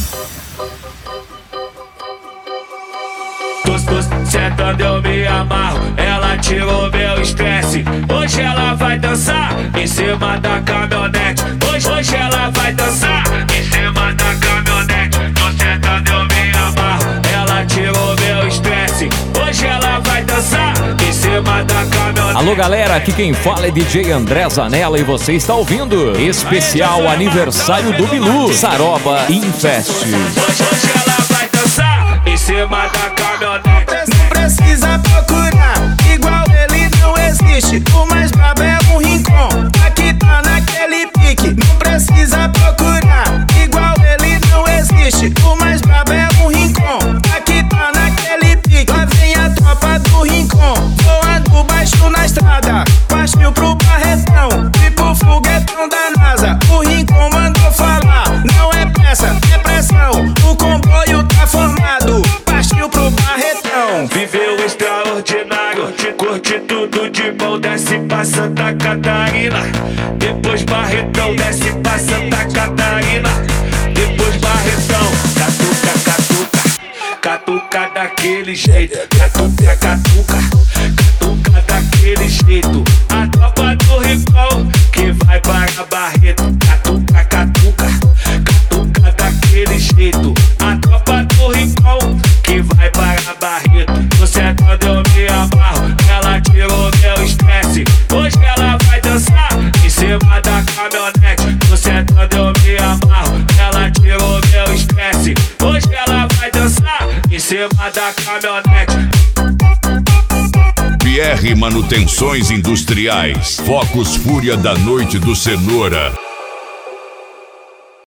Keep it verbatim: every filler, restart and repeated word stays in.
Sentando eu me amarro, ela tirou meu estresse. Hoje ela vai dançar em cima da caminhonete. Hoje, hoje ela vai dançar em cima da caminhonete. Tô sentando eu me amarro, ela tirou meu estresse. Hoje ela vai dançar em cima da caminhonete. Alô galera, aqui quem fala é D J André Zanella e você está ouvindo especial aniversário do Bilu, Saroba Infest. Hoje, hoje ela vai dançar em cima da caminhonete. Não precisa procurar, igual ele não existe. O mais brabo é o Rincon, aqui tá naquele pique. Não precisa procurar, igual ele não existe. O mais brabo é o Rincon, aqui tá naquele pique. Lá vem a tropa do Rincon, voando baixo na estrada. Partiu pro Barretão, tipo foguetão da NASA. O Rincon mandou falar, não é pressa, é pressão. O comboio tá formado, partiu pro Barretão. Viveu extraordinário, curte tudo de bom. Desce pra Santa Catarina, depois Barretão. Desce pra Santa Catarina, depois Barretão. Catuca, catuca, catuca daquele jeito. Catuca, catuca, catuca daquele jeito. A tropa do Rincon que vai para Barreto. Catuca, catuca, catuca daquele jeito. A tropa do Rincon que vai para Barreto. Tô sentando eu me amarro, ela tirou meu estresse. Hoje ela vai dançar em cima da caminhonete. Tô sentando eu me amarro, ela tirou meu estresse. Hoje ela vai dançar em cima da caminhonete. P R Manutenções Industriais. Focus Fúria da Noite do Cenoura.